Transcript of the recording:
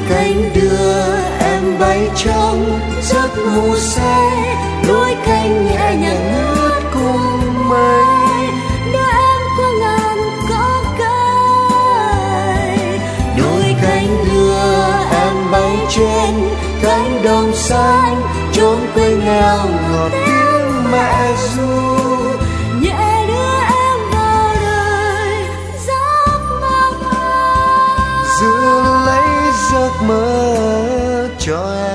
cánh đưa em bay trong giấc ngủ say, đôi cánh nhẹ nhàng lướt cùng mây, đưa em qua ngàn cỏ cây. đôi cánh đưa em bay trên cánh đồng xanh, chốn quê nghèo ngọt tiếng mẹ ru, nhẹ đưa em vào đời giấc mơ, giữ lấy giấc mơ cho em.